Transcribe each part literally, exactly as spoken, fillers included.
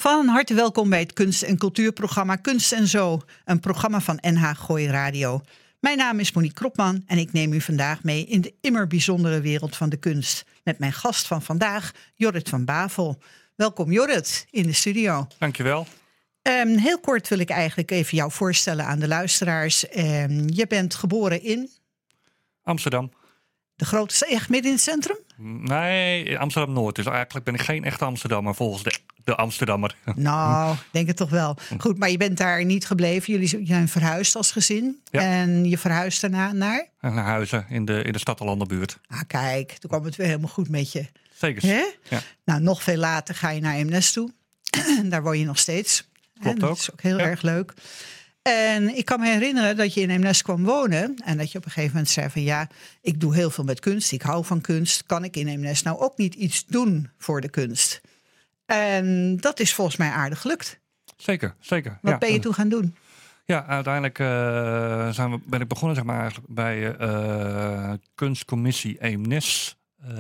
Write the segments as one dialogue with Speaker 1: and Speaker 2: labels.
Speaker 1: Van harte welkom bij het kunst- en cultuurprogramma Kunst en Zo. Een programma van N H Gooi Radio. Mijn naam is Monique Kropman en ik neem u vandaag mee in de immer bijzondere wereld van de kunst. Met mijn gast van vandaag, Jorrit van Bavel. Welkom Jorrit in de studio.
Speaker 2: Dankjewel.
Speaker 1: Um, heel kort wil ik eigenlijk even jou voorstellen aan de luisteraars. Um, je bent geboren in?
Speaker 2: Amsterdam.
Speaker 1: De grootste, echt midden in het centrum?
Speaker 2: Nee, Amsterdam-Noord. Dus eigenlijk ben ik geen echte Amsterdammer volgens de, de Amsterdammer.
Speaker 1: Nou, denk het toch wel. Goed, maar je bent daar niet gebleven. Jullie zijn verhuisd als gezin.
Speaker 2: Ja.
Speaker 1: En je verhuisd daarna naar?
Speaker 2: Naar Huizen in de, in de stad- en landenbuurt.
Speaker 1: Ah, kijk, toen kwam het weer helemaal goed met je.
Speaker 2: Zeker.
Speaker 1: Hè?
Speaker 2: Ja.
Speaker 1: Nou, nog veel later ga je naar Eemnes toe. Daar woon je nog steeds.
Speaker 2: Klopt
Speaker 1: dat
Speaker 2: ook.
Speaker 1: is ook heel
Speaker 2: Ja.
Speaker 1: erg leuk. En ik kan me herinneren dat je in Eemnes kwam wonen. En dat je op een gegeven moment zei van ja, ik doe heel veel met kunst. Ik hou van kunst. Kan ik in Eemnes nou ook niet iets doen voor de kunst? En dat is volgens mij aardig gelukt.
Speaker 2: Zeker, zeker.
Speaker 1: Wat
Speaker 2: ja.
Speaker 1: ben je toen gaan doen?
Speaker 2: Ja, uiteindelijk uh, zijn we, ben ik begonnen zeg maar, eigenlijk bij uh, kunstcommissie Eemnes.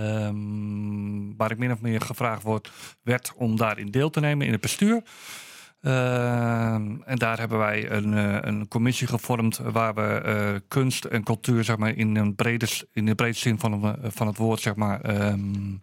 Speaker 2: Um, waar ik min of meer gevraagd word, werd om daarin deel te nemen in het bestuur. Uh, en daar hebben wij een, uh, een commissie gevormd waar we uh, kunst en cultuur zeg maar, in, een brede, in de breedste zin van, uh, van het woord zeg maar, um,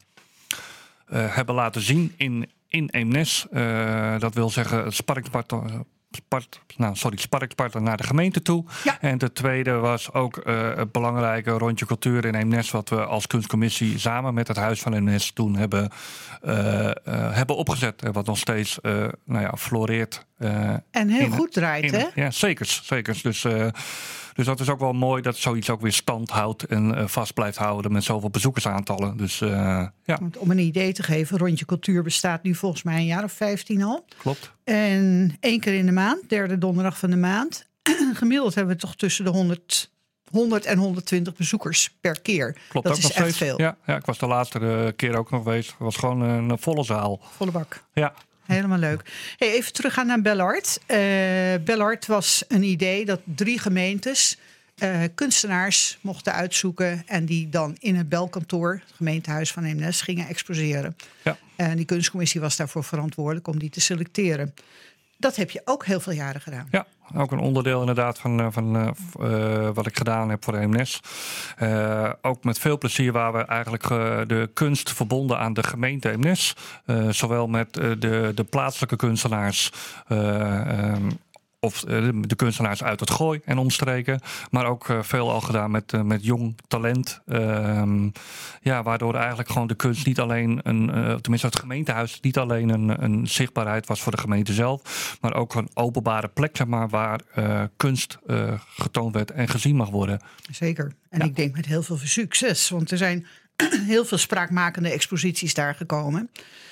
Speaker 2: uh, hebben laten zien in, in Eemnes. Uh, dat wil zeggen het sparringspartner, Spart, nou, sorry, sparringspartner naar de gemeente toe.
Speaker 1: Ja.
Speaker 2: En de tweede was ook uh, het belangrijke rondje cultuur in Eemnes, wat we als kunstcommissie samen met het Huis van Eemnes toen hebben, uh, uh, hebben opgezet. En wat nog steeds uh, nou ja, floreert. Uh,
Speaker 1: en heel
Speaker 2: in,
Speaker 1: goed draait,
Speaker 2: in,
Speaker 1: hè?
Speaker 2: Ja, zeker. zeker. Dus, uh, dus dat is ook wel mooi dat zoiets ook weer stand houdt en uh, vast blijft houden met zoveel bezoekersaantallen. Dus, uh, ja.
Speaker 1: Want om een idee te geven, Rondje Cultuur bestaat nu volgens mij een jaar of vijftien al.
Speaker 2: Klopt.
Speaker 1: En één keer in de maand, derde donderdag van de maand. Gemiddeld hebben we toch tussen de honderd, honderd en honderdtwintig bezoekers per keer.
Speaker 2: Klopt,
Speaker 1: dat
Speaker 2: ook
Speaker 1: is
Speaker 2: nog
Speaker 1: echt
Speaker 2: steeds.
Speaker 1: veel.
Speaker 2: Ja, ja, ik was de laatste keer ook nog geweest. Het was gewoon een volle zaal.
Speaker 1: Volle bak.
Speaker 2: Ja.
Speaker 1: Helemaal leuk. Hey, even teruggaan naar Bellard. Uh, Bellard was een idee dat drie gemeentes uh, kunstenaars mochten uitzoeken en die dan in het belkantoor, het gemeentehuis van Eemnes, gingen exposeren.
Speaker 2: Ja.
Speaker 1: En die kunstcommissie was daarvoor verantwoordelijk om die te selecteren. Dat heb je ook heel veel jaren gedaan.
Speaker 2: Ja, ook een onderdeel inderdaad van, van uh, uh, wat ik gedaan heb voor de Eemnes. Uh, ook met veel plezier waar we eigenlijk uh, de kunst verbonden aan de gemeente Eemnes. Uh, zowel met uh, de, de plaatselijke kunstenaars. Uh, um, Of de kunstenaars uit het Gooi en omstreken. Maar ook uh, veel al gedaan met, uh, met jong talent. Uh, ja, waardoor eigenlijk gewoon de kunst niet alleen een, uh, tenminste het gemeentehuis, niet alleen een, een zichtbaarheid was voor de gemeente zelf. Maar ook een openbare plek, zeg maar, waar uh, kunst uh, getoond werd en gezien mag worden.
Speaker 1: Zeker. En
Speaker 2: ja.
Speaker 1: ik denk met heel veel succes. Want er zijn heel veel spraakmakende exposities daar gekomen.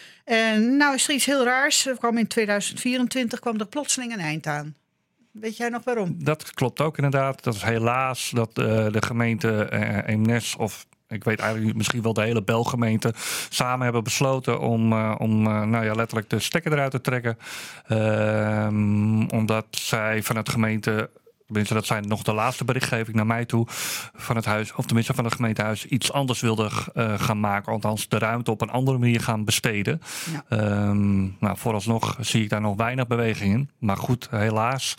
Speaker 1: En nou is er iets heel raars. Er kwam in tweeduizend vierentwintig kwam er plotseling een eind aan. Weet jij nog waarom?
Speaker 2: Dat klopt ook inderdaad. Dat is helaas dat uh, de gemeente uh, Eemnes, of ik weet eigenlijk misschien wel de hele Belgemeente, samen hebben besloten om, uh, om uh, nou ja, letterlijk de stekker eruit te trekken. Uh, omdat zij vanuit de gemeente, tenminste dat zijn nog de laatste berichtgeving naar mij toe, van het huis, of tenminste van het gemeentehuis, iets anders wilden uh, gaan maken. Althans de ruimte op een andere manier gaan besteden. Ja. Um, nou, vooralsnog zie ik daar nog weinig beweging in. Maar goed, helaas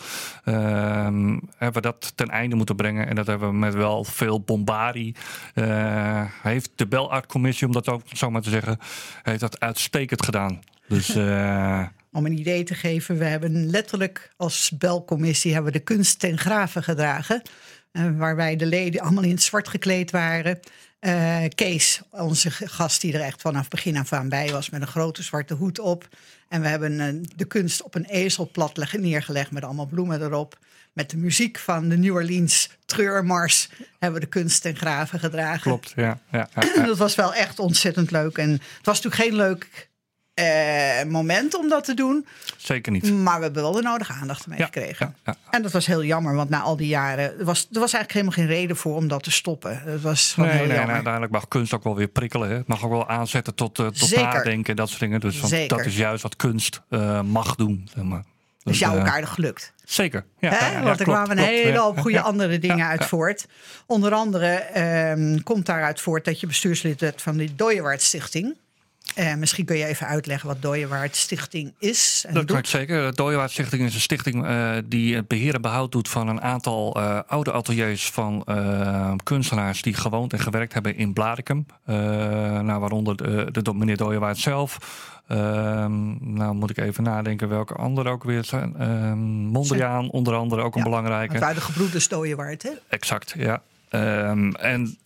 Speaker 2: um, hebben we dat ten einde moeten brengen. En dat hebben we met wel veel bombardie. Uh, heeft de Bellard-commissie, om dat ook zo maar te zeggen, heeft dat uitstekend gedaan. Dus Uh,
Speaker 1: Om een idee te geven, we hebben letterlijk als belcommissie hebben we de kunst ten grave gedragen. Uh, waarbij de leden allemaal in het zwart gekleed waren. Uh, Kees, onze gast die er echt vanaf begin af aan bij was, met een grote zwarte hoed op. En we hebben uh, de kunst op een ezelplat neergelegd met allemaal bloemen erop. Met de muziek van de New Orleans treurmars hebben we de kunst ten grave gedragen.
Speaker 2: Klopt, ja. ja, ja, ja.
Speaker 1: Dat was wel echt ontzettend leuk. En het was natuurlijk geen leuk Uh, moment om dat te doen.
Speaker 2: Zeker niet.
Speaker 1: Maar we hebben wel de nodige aandacht ermee
Speaker 2: ja,
Speaker 1: gekregen.
Speaker 2: Ja, ja.
Speaker 1: En dat was heel jammer, want na al die jaren er was er was eigenlijk helemaal geen reden voor om dat te stoppen. Dat was
Speaker 2: nee,
Speaker 1: heel
Speaker 2: nee,
Speaker 1: jammer.
Speaker 2: nee, uiteindelijk mag kunst ook wel weer prikkelen. Hè. Het mag ook wel aanzetten tot, uh, tot
Speaker 1: Zeker.
Speaker 2: nadenken en dat soort dingen. Dus want dat is juist wat kunst uh, mag doen. Zeg maar.
Speaker 1: Dus, dus jou ook uh, aardig gelukt.
Speaker 2: Zeker. Ja,
Speaker 1: Hè?
Speaker 2: ja, ja,
Speaker 1: want er
Speaker 2: klopt,
Speaker 1: kwamen een
Speaker 2: klopt,
Speaker 1: hele hoop
Speaker 2: ja,
Speaker 1: goede
Speaker 2: ja,
Speaker 1: andere dingen
Speaker 2: ja,
Speaker 1: uit
Speaker 2: ja.
Speaker 1: voort. Onder andere um, komt daaruit voort dat je bestuurslid bent van de Doyewaard Stichting. Uh, misschien kun je even uitleggen wat Dooyewaard Stichting is. En
Speaker 2: dat kan
Speaker 1: doet.
Speaker 2: ik zeker. De Dooyewaard Stichting is een stichting uh, die het beheer en behoud doet van een aantal uh, oude ateliers van uh, kunstenaars die gewoond en gewerkt hebben in Blaricum. Uh, nou, waaronder de, de, de meneer Dooyewaard zelf. Uh, nou moet ik even nadenken welke andere ook weer zijn. Uh, Mondriaan onder andere ook ja, een belangrijke.
Speaker 1: Het waren de gebroeders Dooyewaard, hè?
Speaker 2: Exact, ja. Um, en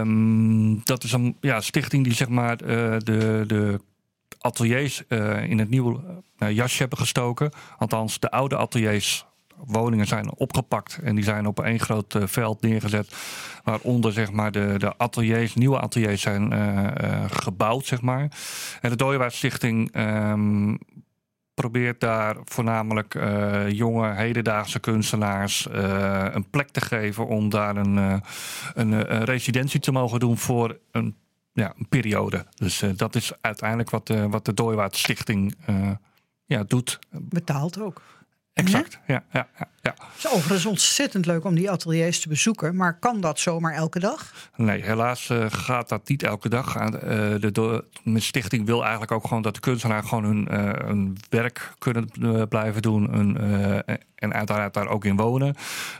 Speaker 2: um, dat is een ja, stichting die zeg maar uh, de, de ateliers uh, in het nieuwe uh, jasje hebben gestoken. Althans, de oude ateliers, woningen zijn opgepakt en die zijn op één groot uh, veld neergezet. Waaronder zeg maar de, de ateliers, nieuwe ateliers zijn uh, uh, gebouwd, zeg maar. En de Dooyewaard Stichting Um, probeert daar voornamelijk uh, jonge, hedendaagse kunstenaars uh, een plek te geven om daar een, uh, een, een residentie te mogen doen voor een, ja, een periode. Dus uh, dat is uiteindelijk wat, uh, wat de Dooyewaard Stichting uh, ja, doet.
Speaker 1: Betaalt ook.
Speaker 2: Exact, ja. ja, ja, ja.
Speaker 1: Het is overigens ontzettend leuk om die ateliers te bezoeken. Maar kan dat zomaar elke dag?
Speaker 2: Nee, helaas uh, gaat dat niet elke dag. Uh, de, de, de stichting wil eigenlijk ook gewoon dat de kunstenaar gewoon hun, uh, hun werk kunnen uh, blijven doen. Hun, uh, en uiteraard daar ook in wonen.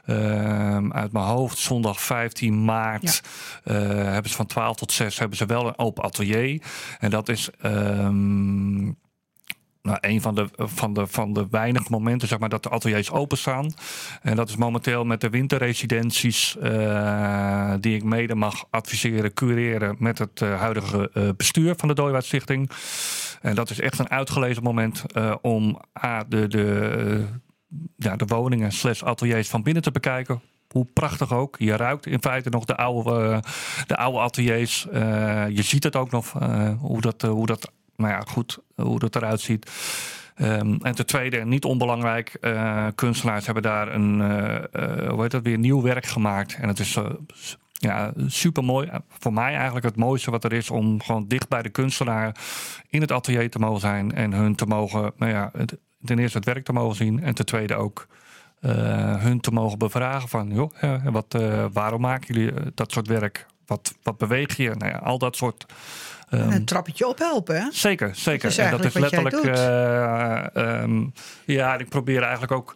Speaker 2: Uh, uit mijn hoofd, zondag vijftien maart ja. uh, hebben ze van twaalf tot zes hebben ze wel een open atelier. En dat is Um, Nou, een van de, van, de, van de weinige momenten zeg maar, dat de ateliers openstaan. En dat is momenteel met de winterresidenties Uh, die ik mede mag adviseren, cureren met het uh, huidige uh, bestuur van de Dooyewaard Stichting. En dat is echt een uitgelezen moment uh, om uh, de, de, uh, ja, de woningen slash ateliers van binnen te bekijken. Hoe prachtig ook. Je ruikt in feite nog de oude, uh, de oude ateliers. Uh, je ziet het ook nog uh, hoe dat, uh, hoe dat Nou ja, goed, hoe dat eruit ziet. Um, en ten tweede, niet onbelangrijk, uh, kunstenaars hebben daar een, uh, uh, hoe heet dat, weer nieuw werk gemaakt. En het is uh, ja, super mooi. Voor mij eigenlijk het mooiste wat er is om gewoon dicht bij de kunstenaar in het atelier te mogen zijn. En hun te mogen, nou ja, het, ten eerste het werk te mogen zien. En ten tweede ook uh, hun te mogen bevragen van, joh, uh, wat, uh, waarom maken jullie uh, dat soort werk? Wat, wat beweeg je? Nou ja, al dat soort
Speaker 1: Um, een trappetje ophelpen, hè?
Speaker 2: Zeker, zeker.
Speaker 1: Dat is
Speaker 2: en dat is letterlijk.
Speaker 1: Uh,
Speaker 2: um, ja, ik probeer eigenlijk ook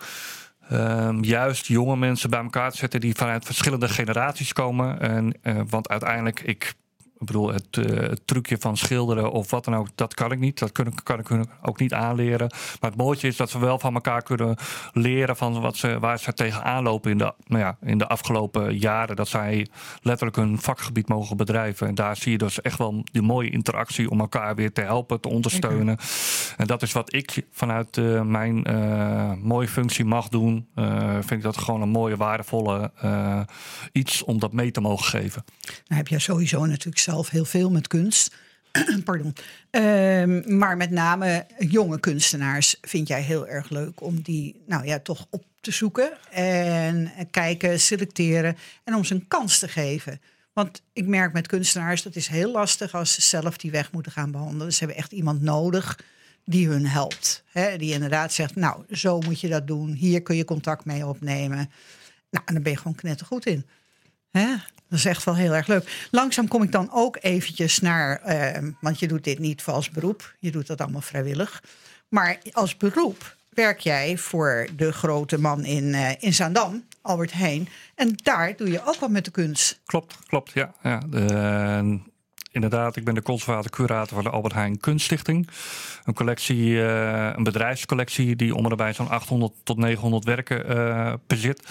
Speaker 2: um, juist jonge mensen bij elkaar te zetten die vanuit verschillende generaties komen. En, uh, want uiteindelijk, ik Ik bedoel, het, uh, het trucje van schilderen of wat dan ook, dat kan ik niet. Dat kan, kan ik hun ook niet aanleren. Maar het mooiste is dat we wel van elkaar kunnen leren van wat ze, waar ze tegenaan lopen in de, nou ja, in de afgelopen jaren. Dat zij letterlijk hun vakgebied mogen bedrijven. En daar zie je dus echt wel die mooie interactie om elkaar weer te helpen, te ondersteunen. Okay. En dat is wat ik vanuit uh, mijn uh, mooie functie mag doen. Uh, vind ik dat gewoon een mooie, waardevolle uh, iets om dat mee te mogen geven.
Speaker 1: Nou heb jij sowieso natuurlijk zelf heel veel met kunst. Pardon. Uh, maar met name jonge kunstenaars vind jij heel erg leuk om die nou ja, toch op te zoeken. En kijken, selecteren en om ze een kans te geven. Want ik merk met kunstenaars, dat is heel lastig als ze zelf die weg moeten gaan behandelen. Ze hebben echt iemand nodig die hun helpt. Hè? Die inderdaad zegt, nou, zo moet je dat doen. Hier kun je contact mee opnemen. Nou, en dan ben je gewoon knettergoed in. Hè? Dat is echt wel heel erg leuk. Langzaam kom ik dan ook eventjes naar, Uh, want je doet dit niet voor als beroep. Je doet dat allemaal vrijwillig. Maar als beroep werk jij voor de grote man in, uh, in Zaandam, Albert Heijn. En daar doe je ook wat met de kunst.
Speaker 2: Klopt, klopt, ja. ja de, uh, inderdaad, ik ben de conservator-curator van de Albert Heijn Kunststichting. Een collectie, uh, een bedrijfscollectie die om en nabij zo'n achthonderd tot negenhonderd werken uh, bezit.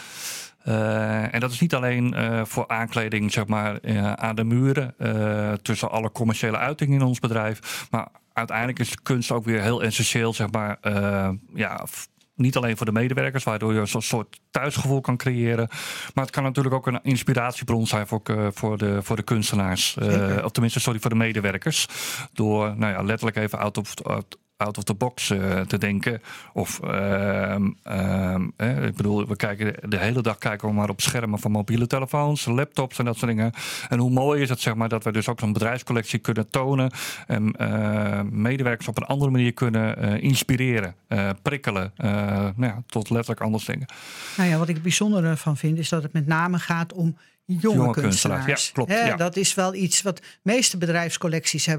Speaker 2: Uh, en dat is niet alleen uh, voor aankleding zeg maar, uh, aan de muren uh, tussen alle commerciële uitingen in ons bedrijf. Maar uiteindelijk is de kunst ook weer heel essentieel, zeg maar, uh, ja, f- niet alleen voor de medewerkers, waardoor je zo'n soort thuisgevoel kan creëren. Maar het kan natuurlijk ook een inspiratiebron zijn voor, uh, voor, de, voor de kunstenaars. Uh, of tenminste, sorry, voor de medewerkers. Door nou ja, letterlijk even out of, out, out of the box uh, te denken. Of, uh, uh, eh, ik bedoel, we kijken de hele dag kijken we maar op schermen van mobiele telefoons, laptops en dat soort dingen. En hoe mooi is het, zeg maar, dat we dus ook zo'n bedrijfscollectie kunnen tonen en uh, medewerkers op een andere manier kunnen uh, inspireren, uh, prikkelen, uh, nou ja, tot letterlijk anders dingen.
Speaker 1: Nou ja, wat ik het bijzondere van vind, is dat het met name gaat om jonge, jonge kunstenaars.
Speaker 2: kunstenaars. Ja, klopt.
Speaker 1: He,
Speaker 2: ja.
Speaker 1: Dat is wel iets wat de meeste bedrijfscollecties hebben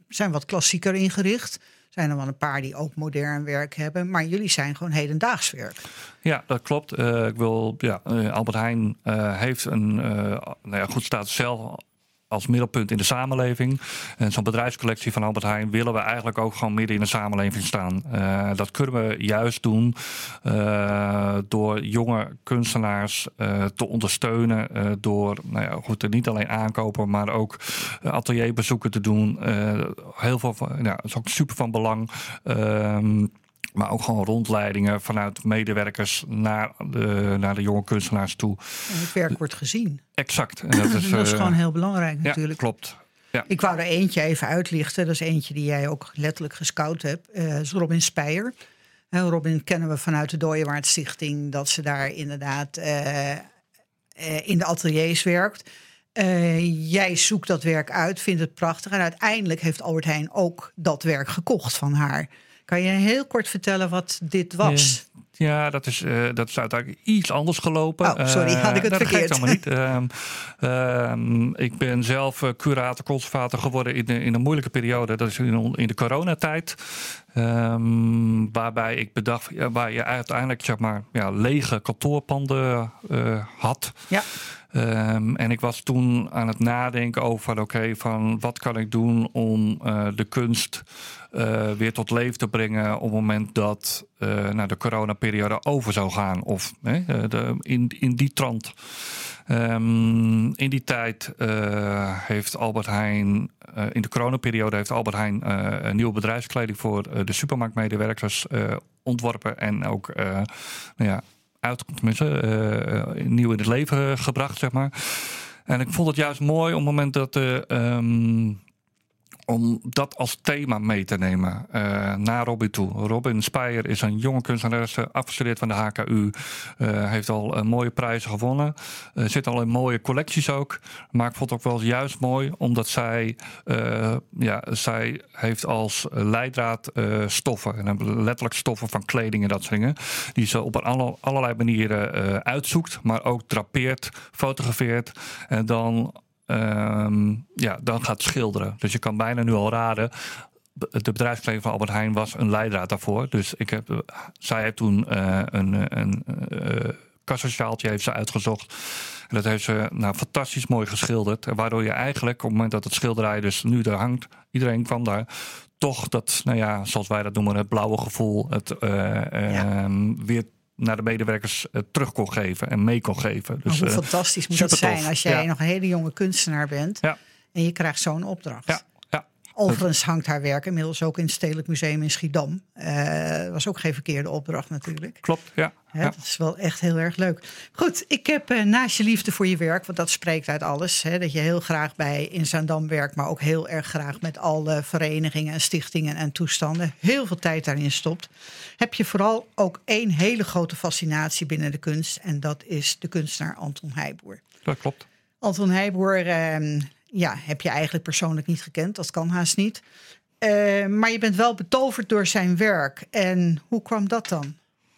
Speaker 1: zijn wat klassieker ingericht. Er zijn er wel een paar die ook modern werk hebben. Maar jullie zijn gewoon hedendaags werk.
Speaker 2: Ja, dat klopt. Uh, ik wil, ja, uh, Albert Heijn uh, heeft een uh, nou ja, goed staat zelf als middelpunt in de samenleving. En zo'n bedrijfscollectie van Albert Heijn willen we eigenlijk ook gewoon midden in de samenleving staan. Uh, dat kunnen we juist doen uh, door jonge kunstenaars uh, te ondersteunen. Uh, door nou ja, goed, niet alleen aankopen, maar ook uh, atelierbezoeken te doen. Uh, heel veel van, ja, dat is ook super van belang. Uh, Maar ook gewoon rondleidingen vanuit medewerkers naar de, naar de jonge kunstenaars toe.
Speaker 1: En het werk wordt gezien.
Speaker 2: Exact. En dat is,
Speaker 1: dat is
Speaker 2: uh,
Speaker 1: gewoon heel belangrijk natuurlijk.
Speaker 2: Ja, klopt. Ja.
Speaker 1: Ik wou er eentje even uitlichten. Dat is eentje die jij ook letterlijk gescout hebt. Uh, dat is Robin Speyer. Uh, Robin kennen we vanuit de Dooyewaard Stichting. Dat ze daar inderdaad uh, uh, in de ateliers werkt. Uh, jij zoekt dat werk uit, vindt het prachtig. En uiteindelijk heeft Albert Heijn ook dat werk gekocht van haar. Kan je heel kort vertellen wat dit was?
Speaker 2: Ja, ja dat, is, uh, dat is uiteindelijk iets anders gelopen.
Speaker 1: Oh, sorry, had ik het
Speaker 2: uh,
Speaker 1: verkeerd.
Speaker 2: Dat geeft allemaal niet. Uh, uh, ik ben zelf uh, curator, conservator geworden in, de, in een moeilijke periode. Dat is in, in de coronatijd. Um, waarbij ik bedacht, ja, waar je uiteindelijk zeg maar, ja, lege kantoorpanden uh, had. Ja. Um, en ik was toen aan het nadenken over, oké, okay, van wat kan ik doen om uh, de kunst uh, weer tot leven te brengen op het moment dat uh, nou, de coronaperiode over zou gaan. Of eh, de, in, in die trant. Um, in die tijd uh, heeft Albert Heijn, uh, in de coronaperiode heeft Albert Heijn uh, een nieuwe bedrijfskleding voor uh, de supermarktmedewerkers uh, ontworpen en ook uh, nou ja, uit, tenminste, uh, nieuw in het leven gebracht, zeg maar. En ik vond het juist mooi op het moment dat uh, um, om dat als thema mee te nemen uh, naar Robin toe. Robin Speyer is een jonge kunstenares, afgestudeerd van de H K U. Uh, heeft al uh, mooie prijzen gewonnen. Uh, zit al in mooie collecties ook. Maar ik vond het ook wel juist mooi, omdat zij, uh, ja, zij heeft als leidraad uh, stoffen. En letterlijk stoffen van kleding en dat soort dingen. Die ze op alle, allerlei manieren uh, uitzoekt. Maar ook drapeert, fotografeert. En dan Um, ja, dan gaat schilderen. Dus je kan bijna nu al raden. De bedrijfskleding van Albert Heijn was een leidraad daarvoor. Dus ik heb, zij heeft toen uh, een, een uh, kassasjaaltje heeft ze uitgezocht. En dat heeft ze nou, fantastisch mooi geschilderd. Waardoor je eigenlijk, op het moment dat het schilderij dus nu er hangt, iedereen kwam daar, toch dat, nou ja, zoals wij dat noemen, het blauwe gevoel, het uh, ja. um, weer naar de medewerkers uh, terug kon geven en mee kon geven. Dus,
Speaker 1: hoe
Speaker 2: uh,
Speaker 1: fantastisch moet dat zijn tof. Als jij
Speaker 2: ja.
Speaker 1: nog een hele jonge kunstenaar bent ja. en je krijgt zo'n opdracht.
Speaker 2: Ja. Ja.
Speaker 1: Overigens hangt haar werk inmiddels ook in het Stedelijk Museum in Schiedam. Uh, dat was ook geen verkeerde opdracht natuurlijk.
Speaker 2: Klopt, ja.
Speaker 1: Hè,
Speaker 2: ja.
Speaker 1: Dat is wel echt heel erg leuk. Goed, ik heb uh, naast je liefde voor je werk, want dat spreekt uit alles. Hè, dat je heel graag bij in Zaandam werkt, maar ook heel erg graag met alle verenigingen en stichtingen en toestanden. Heel veel tijd daarin stopt. Heb je vooral ook één hele grote fascinatie binnen de kunst. En dat is de kunstenaar Anton Heijboer.
Speaker 2: Dat klopt.
Speaker 1: Anton Heijboer uh, ja, heb je eigenlijk persoonlijk niet gekend. Dat kan haast niet. Uh, maar je bent wel betoverd door zijn werk. En hoe kwam dat dan?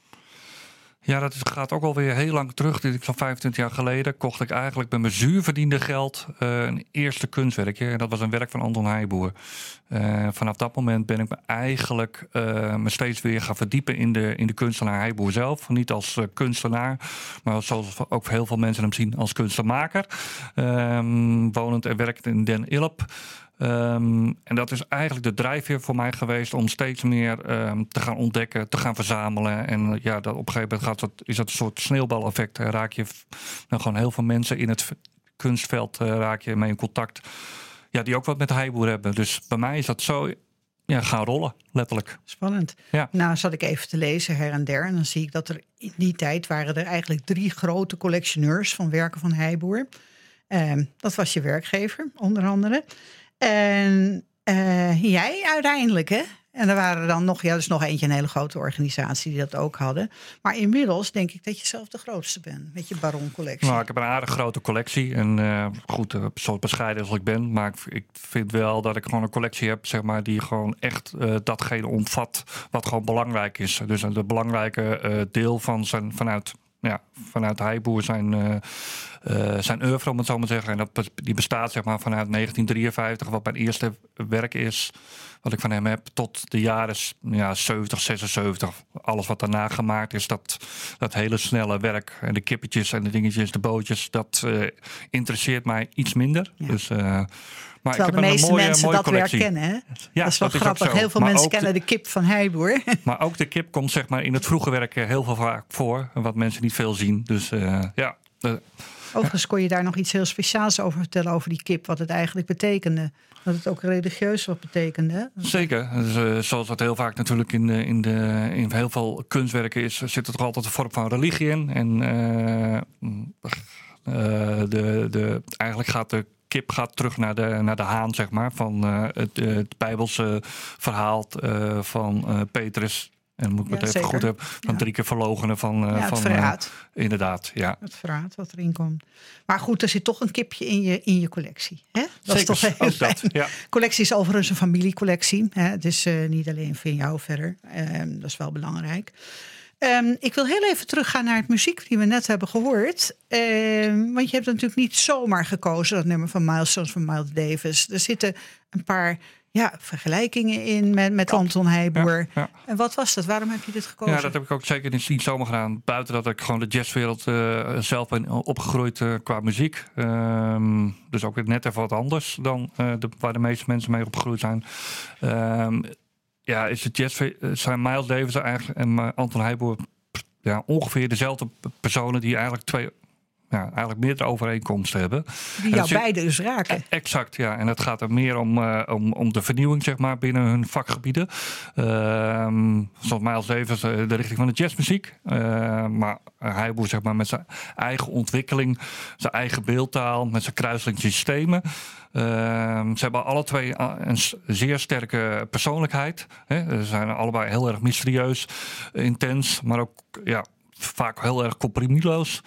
Speaker 2: Ja, dat is, gaat ook alweer heel lang terug. Zo'n vijfentwintig jaar geleden kocht ik eigenlijk met mijn zuur verdiende geld uh, een eerste kunstwerkje. En dat was een werk van Anton Heijboer. Uh, vanaf dat moment ben ik me eigenlijk uh, me steeds weer gaan verdiepen in de, in de kunstenaar Heijboer zelf. Niet als uh, kunstenaar, maar zoals ook heel veel mensen hem zien als kunstenmaker. Um, wonend en werkend in Den Ilp. Um, en dat is eigenlijk de drijfveer voor mij geweest om steeds meer um, te gaan ontdekken, te gaan verzamelen. En uh, ja, dat op een gegeven moment gaat dat, is dat een soort sneeuwbaleffect. Raak je nou, gewoon heel veel mensen in het kunstveld uh, raak je mee in contact. Ja, die ook wat met Heijboer hebben. Dus bij mij is dat zo ja, gaan rollen, letterlijk.
Speaker 1: Spannend. Ja. Nou, zat ik even te lezen her en der. En dan zie ik dat er in die tijd waren er eigenlijk drie grote collectioneurs van werken van Heijboer. Um, dat was je werkgever, onder andere. En uh, jij uiteindelijk, hè? En er waren er dan nog, ja, dus nog eentje, een hele grote organisatie die dat ook hadden. Maar inmiddels denk ik dat je zelf de grootste bent met je Baron-collectie.
Speaker 2: Nou, ik heb een aardig grote collectie. En uh, goed, uh, zo bescheiden als ik ben. Maar ik, ik vind wel dat ik gewoon een collectie heb, zeg maar, die gewoon echt uh, datgene omvat wat gewoon belangrijk is. Dus een uh, belangrijke uh, deel van zijn, vanuit ja, vanuit Heiboer zijn, uh, uh, zijn oeuvre, om het zo maar te zeggen. En dat, die bestaat zeg maar vanuit negentien drieënvijftig, wat mijn eerste werk is, wat ik van hem heb, tot de jaren ja, zeventig, zesenzeventig. Alles wat daarna gemaakt is, dat, dat hele snelle werk en de kippetjes en de dingetjes, de bootjes, dat uh, interesseert mij iets minder. Ja. Dus, uh, maar
Speaker 1: Terwijl
Speaker 2: ik heb
Speaker 1: de meeste
Speaker 2: een mooie,
Speaker 1: mensen
Speaker 2: mooie
Speaker 1: dat
Speaker 2: collectie.
Speaker 1: weer herkennen. Hè?
Speaker 2: Ja,
Speaker 1: dat is wel
Speaker 2: dat
Speaker 1: grappig.
Speaker 2: Is
Speaker 1: heel veel
Speaker 2: maar
Speaker 1: mensen
Speaker 2: de,
Speaker 1: kennen de kip van Heiboer.
Speaker 2: Maar ook de kip komt zeg maar in het vroege werk heel veel vaak voor. Wat mensen niet veel zien. Dus uh, ja. Uh,
Speaker 1: Overigens kon je daar nog iets heel speciaals over vertellen, over die kip, wat het eigenlijk betekende. Dat het ook religieus wat betekende.
Speaker 2: Zeker. Dus, uh, zoals dat heel vaak natuurlijk in, de, in, de, in heel veel kunstwerken is, zit er toch altijd een vorm van religie in. En uh, uh, de, de, eigenlijk gaat de kip gaat terug naar de, naar de haan, zeg maar, van uh, het, het Bijbelse verhaal uh, van uh, Petrus. En moet ik het
Speaker 1: ja,
Speaker 2: even
Speaker 1: zeker.
Speaker 2: goed hebben, van
Speaker 1: ja.
Speaker 2: drie keer verloochenen van... Uh,
Speaker 1: ja, het
Speaker 2: van
Speaker 1: verraad.
Speaker 2: Uh, inderdaad, ja.
Speaker 1: Het verraad wat erin komt. Maar goed, er zit toch een kipje in je, in je collectie. Hè? Dat
Speaker 2: zeker,
Speaker 1: is toch heel
Speaker 2: ook
Speaker 1: fijn.
Speaker 2: dat, ja.
Speaker 1: Collectie is overigens een familiecollectie. Hè? Het is uh, niet alleen van jou verder. Um, dat is wel belangrijk. Um, ik wil heel even teruggaan naar het muziek die we net hebben gehoord. Um, want je hebt natuurlijk niet zomaar gekozen, dat nummer van Milestones van Miles Davis. Er zitten een paar ja, vergelijkingen in met, met Anton Heiboer.
Speaker 2: Ja, ja.
Speaker 1: En wat was dat? Waarom heb je dit gekozen?
Speaker 2: Ja, dat heb ik ook zeker niet zomaar gedaan. Buiten dat ik gewoon de jazzwereld uh, zelf ben opgegroeid uh, qua muziek. Um, dus ook net even wat anders dan uh, de, waar de meeste mensen mee opgegroeid zijn. Um, Ja, is het jazz, zijn Miles Davis eigenlijk en Anton Heiboer ja, ongeveer dezelfde personen die eigenlijk twee, ja, eigenlijk meerdere overeenkomsten hebben.
Speaker 1: Die jou beide dus raken.
Speaker 2: Exact, ja. En het gaat er meer om, uh, om, om de vernieuwing, zeg maar, binnen hun vakgebieden. Uh, zoals Miles Davis uh, de richting van de jazzmuziek. Uh, maar Heiboer, zeg maar, met zijn eigen ontwikkeling, zijn eigen beeldtaal, met zijn kruislingssystemen. Uh, ze hebben alle twee een zeer sterke persoonlijkheid. Hè. Ze zijn allebei heel erg mysterieus, intens, maar ook ja, vaak heel erg compromisloos.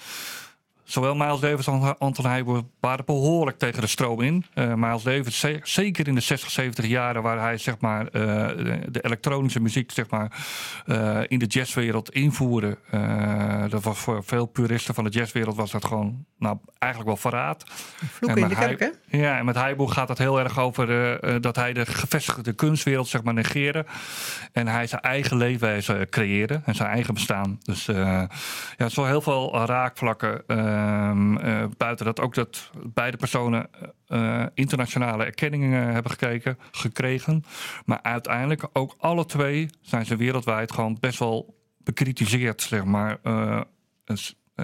Speaker 2: Zowel Miles Davis als Anton Heiboer waren behoorlijk tegen de stroom in. Uh, Miles Davis, ze- zeker in de zestig, zeventig jaren, waar hij zeg maar, uh, de, de elektronische muziek zeg maar, uh, in de jazzwereld invoerde. Uh, dat was voor veel puristen van de jazzwereld was dat gewoon nou, eigenlijk wel verraad.
Speaker 1: Vloek in de kerk, hè?
Speaker 2: Ja, en met Heiboer gaat het heel erg over uh, dat hij de gevestigde kunstwereld zeg maar, negeerde. En hij zijn eigen leefwijze creëerde en zijn eigen bestaan. Dus uh, ja, het is wel heel veel raakvlakken. Uh, Um, uh, buiten dat ook dat beide personen uh, internationale erkenningen uh, hebben gekeken, gekregen. Maar uiteindelijk ook alle twee zijn ze wereldwijd gewoon best wel bekritiseerd, zeg maar. Uh, uh,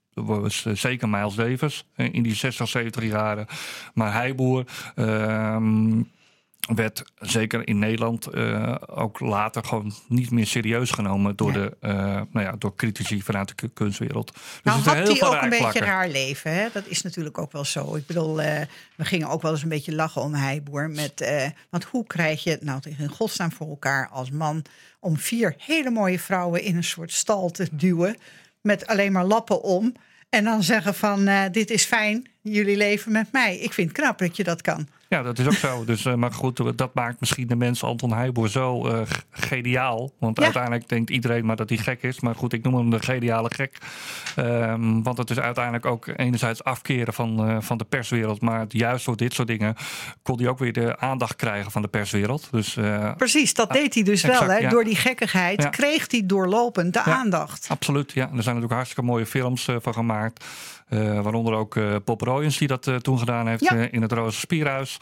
Speaker 2: was uh, zeker Miles Davis uh, in die zestig, zeventig jaren. Maar Heiboer Uh, werd zeker in Nederland uh, ook later gewoon niet meer serieus genomen door,
Speaker 1: nee.
Speaker 2: de, uh, nou ja, door critici vanuit de kunstwereld. Dus
Speaker 1: nou
Speaker 2: er
Speaker 1: had
Speaker 2: heel
Speaker 1: hij
Speaker 2: veel
Speaker 1: ook een beetje
Speaker 2: raakvlakken.
Speaker 1: een raar leven. Hè? Dat is natuurlijk ook wel zo. Ik bedoel, uh, we gingen ook wel eens een beetje lachen om Heiboer. Met, uh, want hoe krijg je het nou tegen godsnaam voor elkaar als man om vier hele mooie vrouwen in een soort stal te duwen met alleen maar lappen om en dan zeggen van uh, dit is fijn, jullie leven met mij. Ik vind het knap dat je dat kan.
Speaker 2: Ja, dat is ook zo. Dus, uh, maar goed, dat maakt misschien de mensen Anton Heiboer zo uh, geniaal. Want ja. uiteindelijk denkt iedereen maar dat hij gek is. Maar goed, ik noem hem de geniale gek. Um, want het is uiteindelijk ook enerzijds afkeren van, uh, van de perswereld. Maar juist door dit soort dingen kon hij ook weer de aandacht krijgen van de perswereld. Dus, uh,
Speaker 1: Precies, dat deed hij dus
Speaker 2: exact,
Speaker 1: wel. Hè?
Speaker 2: Ja.
Speaker 1: Door die gekkigheid ja. kreeg hij doorlopend de
Speaker 2: ja,
Speaker 1: aandacht.
Speaker 2: Absoluut, ja. Er zijn natuurlijk hartstikke mooie films uh, van gemaakt. Uh, waaronder ook uh, Bob Royens die dat uh, toen gedaan heeft ja. uh, in het Roze Spierhuis.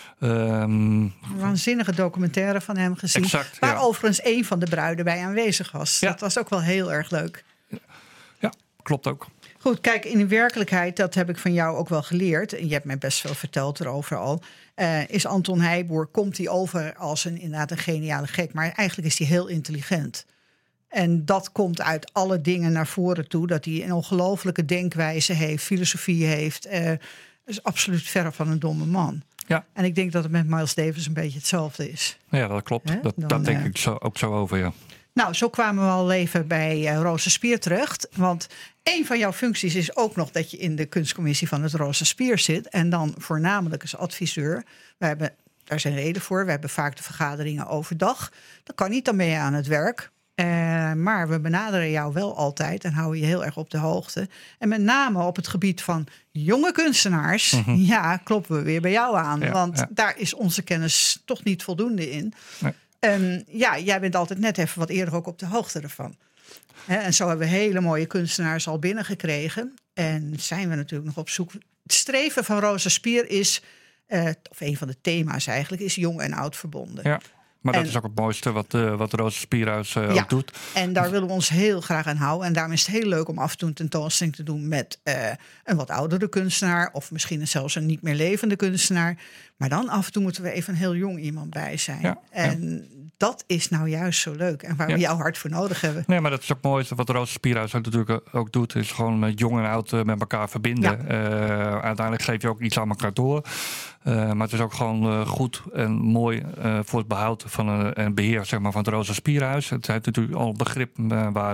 Speaker 2: Um,
Speaker 1: een waanzinnige documentaire van hem gezien.
Speaker 2: Exact,
Speaker 1: waar
Speaker 2: ja.
Speaker 1: overigens een van de bruiden bij aanwezig was.
Speaker 2: Ja.
Speaker 1: Dat was ook wel heel erg leuk.
Speaker 2: Ja, klopt ook.
Speaker 1: Goed, kijk, in de werkelijkheid, dat heb ik van jou ook wel geleerd. En je hebt mij best veel verteld erover al. Uh, is Anton Heiboer, komt hij over als een inderdaad een geniale gek. Maar eigenlijk is hij heel intelligent. En dat komt uit alle dingen naar voren toe. Dat hij een ongelofelijke denkwijze heeft, filosofie heeft. Uh, is absoluut verre van een domme man.
Speaker 2: Ja.
Speaker 1: En ik denk dat het met Miles Davis een beetje hetzelfde is.
Speaker 2: Ja, dat klopt. Dat, Dan, dat denk uh, ik zo, ook zo over, ja.
Speaker 1: Nou, zo kwamen we al even bij uh, Roze Spier terecht. Want een van jouw functies is ook nog dat je in de kunstcommissie van het Roze Spier zit. En dan voornamelijk als adviseur. We hebben, daar zijn reden voor. We hebben vaak de vergaderingen overdag. Dat kan niet, dan ben je aan het werk. Uh, maar we benaderen jou wel altijd en houden je heel erg op de hoogte. En met name op het gebied van jonge kunstenaars, mm-hmm. ja, kloppen we weer bij jou aan. Ja, want ja. daar is onze kennis toch niet voldoende in. Nee. En ja, jij bent altijd net even wat eerder ook op de hoogte ervan. He, en zo hebben we hele mooie kunstenaars al binnengekregen. En zijn we natuurlijk nog op zoek. Het streven van Rosa Spier is, uh, of een van de thema's eigenlijk, is jong en oud verbonden. Ja.
Speaker 2: Maar dat en, is ook het mooiste wat, uh, wat Rosa Spierhuis uh, ja, ook doet.
Speaker 1: En daar willen we ons heel graag aan houden. En daarom is het heel leuk om af en toe een tentoonstelling te doen met uh, een wat oudere kunstenaar. Of misschien zelfs een niet meer levende kunstenaar. Maar dan af en toe moeten we even een heel jong iemand bij zijn. Ja, en ja. dat is nou juist zo leuk. En waar ja. we jou hard voor nodig hebben.
Speaker 2: Nee, maar dat is ook mooi. Wat Rosa Spierhuis natuurlijk ook doet. Is gewoon met jong en oud met elkaar verbinden. Ja. Uh, uiteindelijk geef je ook iets aan elkaar door. Uh, maar het is ook gewoon uh, goed en mooi uh, voor het behoud van een uh, beheer zeg maar, van het Rosa Spierhuis. Het heeft natuurlijk al een begrip uh, waar,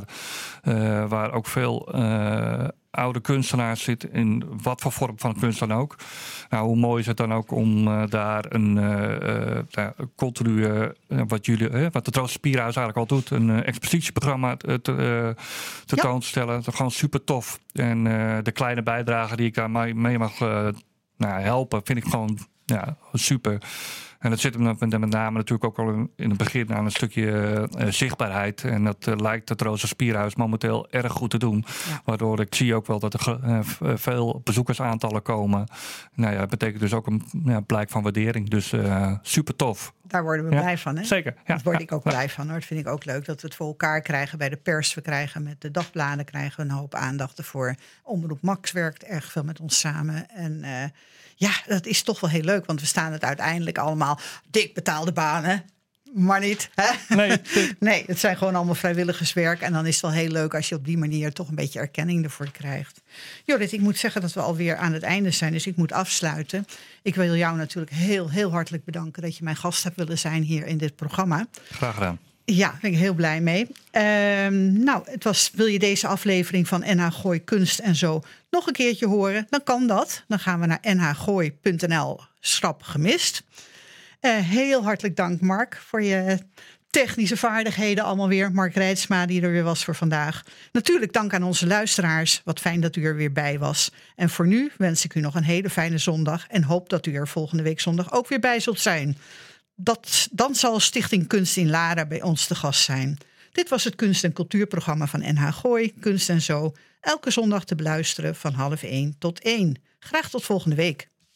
Speaker 2: uh, waar ook veel uh, oude kunstenaars zitten in wat voor vorm van kunst dan ook. Nou, hoe mooi is het dan ook om uh, daar een uh, uh, continu, uh, wat, jullie, uh, wat het Rosa Spierhuis eigenlijk al doet, een uh, expositieprogramma te, te, uh, te ja. toon te stellen. Dat is gewoon super tof. En uh, de kleine bijdrage die ik daar mee mag uh, nou, helpen, vind ik gewoon ja, super. En dat zit hem met, met name natuurlijk ook al in, in het begin aan een stukje uh, zichtbaarheid. En dat uh, lijkt het Rosa Spierhuis momenteel erg goed te doen. Ja. Waardoor ik zie ook wel dat er uh, veel bezoekersaantallen komen. Nou ja, dat betekent dus ook een ja, blijk van waardering. Dus uh, super tof.
Speaker 1: Daar worden we
Speaker 2: ja,
Speaker 1: blij van, hè?
Speaker 2: Zeker. Ja,
Speaker 1: Daar word
Speaker 2: ja,
Speaker 1: ik ook
Speaker 2: ja.
Speaker 1: blij van, hoor. Dat vind ik ook leuk dat we het voor elkaar krijgen bij de pers. We krijgen met de dagbladen krijgen we een hoop aandacht ervoor. Omroep Max werkt erg veel met ons samen. En uh, ja, dat is toch wel heel leuk. Want we staan het uiteindelijk allemaal dik betaalde banen. Maar niet, hè?
Speaker 2: Nee,
Speaker 1: nee, het zijn gewoon allemaal vrijwilligerswerk. En dan is het wel heel leuk als je op die manier toch een beetje erkenning ervoor krijgt. Jorrit, ik moet zeggen dat we alweer aan het einde zijn. Dus ik moet afsluiten. Ik wil jou natuurlijk heel, heel hartelijk bedanken dat je mijn gast hebt willen zijn hier in dit programma.
Speaker 2: Graag gedaan.
Speaker 1: Ja, daar ben ik heel blij mee. Uh, nou, het was, wil je deze aflevering van N H Gooi Kunst en Zo nog een keertje horen? Dan kan dat. Dan gaan we naar n h gooi punt n l schrap gemist. Uh, heel hartelijk dank, Mark, voor je technische vaardigheden allemaal weer. Mark Rijtsma, die er weer was voor vandaag. Natuurlijk dank aan onze luisteraars. Wat fijn dat u er weer bij was. En voor nu wens ik u nog een hele fijne zondag. En hoop dat u er volgende week zondag ook weer bij zult zijn. Dat, dan zal Stichting Kunst in Lara bij ons te gast zijn. Dit was het kunst- en cultuurprogramma van N H Gooi, Kunst en Zo. Elke zondag te beluisteren van half één tot één. Graag tot volgende week.